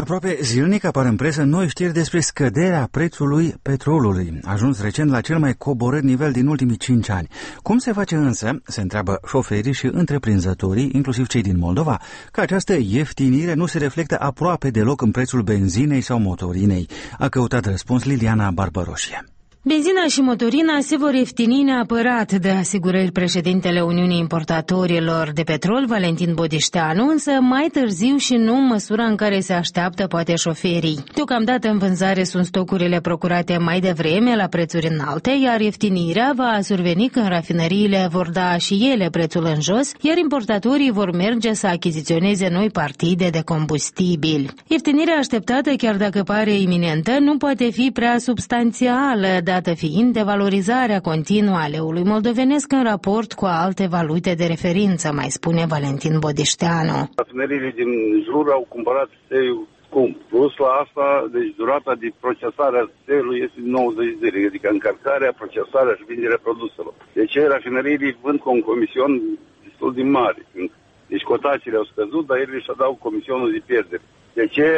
Aproape zilnic apar în presă noi știri despre scăderea prețului petrolului, ajuns recent la cel mai coborât nivel din ultimii 5 ani. Cum se face însă, se întreabă șoferii și întreprinzătorii, inclusiv cei din Moldova, că această ieftinire nu se reflectă aproape deloc în prețul benzinei sau motorinei? A căutat răspuns Liliana Barbăroșie. Benzina și motorina se vor ieftini neapărat, de asigurări președintele Uniunii Importatorilor de Petrol, Valentin Bodișteanu, însă mai târziu și nu în măsura în care se așteaptă poate șoferii. Deocamdată în vânzare sunt stocurile procurate mai devreme la prețuri înalte, iar ieftinirea va surveni când rafinăriile vor da și ele prețul în jos, iar importatorii vor merge să achiziționeze noi partide de combustibili. Ieftinirea așteptată, chiar dacă pare iminentă, nu poate fi prea substanțială, dată fiind devalorizarea continuă a leului moldovenesc în raport cu alte valute de referință, mai spune Valentin Bodișteanu. Rafineriile din jur au cumpărat țeiul scump. Plus la asta, deci durata de procesare a țeiului este 90 de zile, adică încărcarea, procesarea și vinderea produselor. Deci rafineriile vând cu un comision destul de mare. Deci cotațiile au scăzut, dar ele își adaugă comisionul de pierdere. De ce?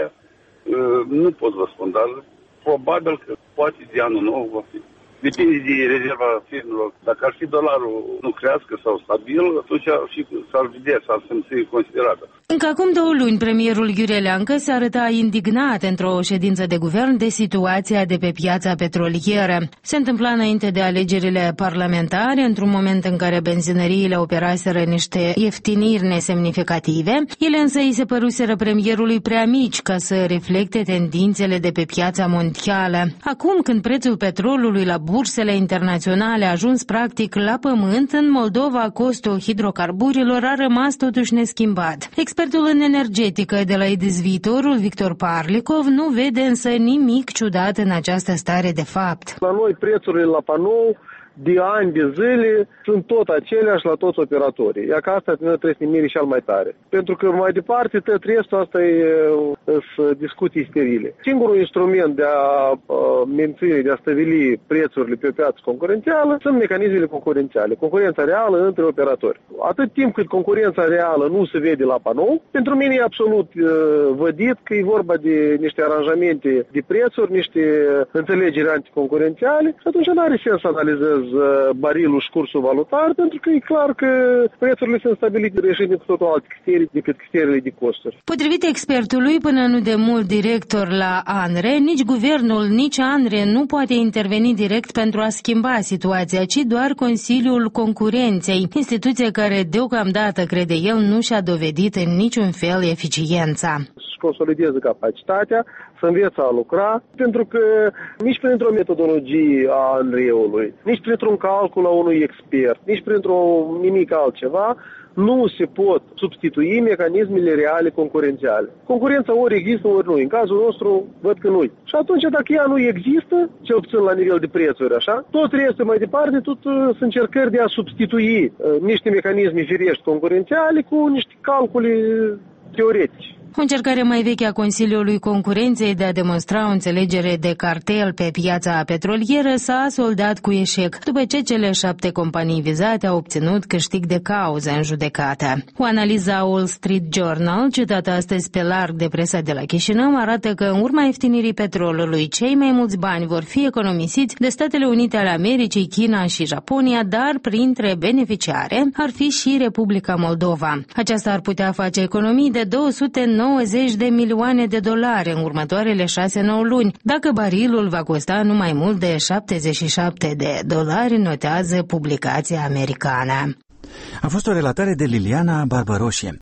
Nu pot vă spun, dar probabil că poate de anul nou va fi. Depinde de rezerva firmelor. Dacă ar fi dolarul nu crească sau stabil, atunci s-ar vedea, s-ar simți considerată. Încă acum 2 luni, premierul Ghiure Leancă se arăta indignat într-o ședință de guvern de situația de pe piața petrolieră. Se întâmpla înainte de alegerile parlamentare, într-un moment în care benzinăriile operaseră niște ieftiniri nesemnificative. Ele însă îi se păruseră premierului prea mici ca să reflecte tendințele de pe piața mondială. Acum, când prețul petrolului la bursele internaționale a ajuns practic la pământ, în Moldova costul hidrocarburilor a rămas totuși neschimbat. Expertul în energetică de la EDIS Viitorul, Victor Parlikov, nu vede însă nimic ciudat în această stare de fapt. La noi prețurile la panou de ani de zile sunt tot aceleași la toți operatorii. Iar că asta trebuie să ne miri și al mai tare. Pentru că mai departe tot restul asta e discuții sterile. Singurul instrument de a menține, de a stabili prețurile pe o piață concurențială sunt mecanismele concurențiale. Concurența reală între operatori. Atât timp cât concurența reală nu se vede la panou, pentru mine e absolut vădit că e vorba de niște aranjamente de prețuri, niște înțelegeri anticoncurențiale și atunci nu are sens să analizez barilul și cursul valutar, pentru că e clar că prețurile sunt stabilite reșind cu totul alte criterii decât criteriile de costuri. Potrivit expertului, până nu de mult director la ANRE, nici guvernul, nici ANRE nu poate interveni direct pentru a schimba situația, ci doar Consiliul Concurenței, instituție care deocamdată, crede el, nu și-a dovedit în niciun fel eficiența. Consolideze capacitatea, să învețe a lucra, pentru că nici printr-o metodologie a ANRE-ului, nici printr-un calcul a unui expert, nici nimic altceva, nu se pot substitui mecanismele reale concurențiale. Concurența ori există, ori nu. În cazul nostru, văd că nu. Și atunci, dacă ea nu există, cel puțin la nivel de prețuri, așa, tot restul mai departe, tot sunt încercări de a substitui niște mecanisme firești concurențiale cu niște calcule teoretici. O încercare mai veche a Consiliului Concurenței de a demonstra o înțelegere de cartel pe piața petrolieră s-a soldat cu eșec, după ce cele 7 companii vizate au obținut câștig de cauză în judecată. O analiză a Wall Street Journal, citată astăzi pe larg de presa de la Chișinău, arată că în urma ieftinirii petrolului, cei mai mulți bani vor fi economisiți de Statele Unite ale Americii, China și Japonia, dar printre beneficiare ar fi și Republica Moldova. Aceasta ar putea face economii de 290 de milioane de dolari în următoarele 6-9 luni, dacă barilul va costa nu mai mult de 77 de dolari, notează publicația americană. A fost o relatare de Liliana Barbăroșie.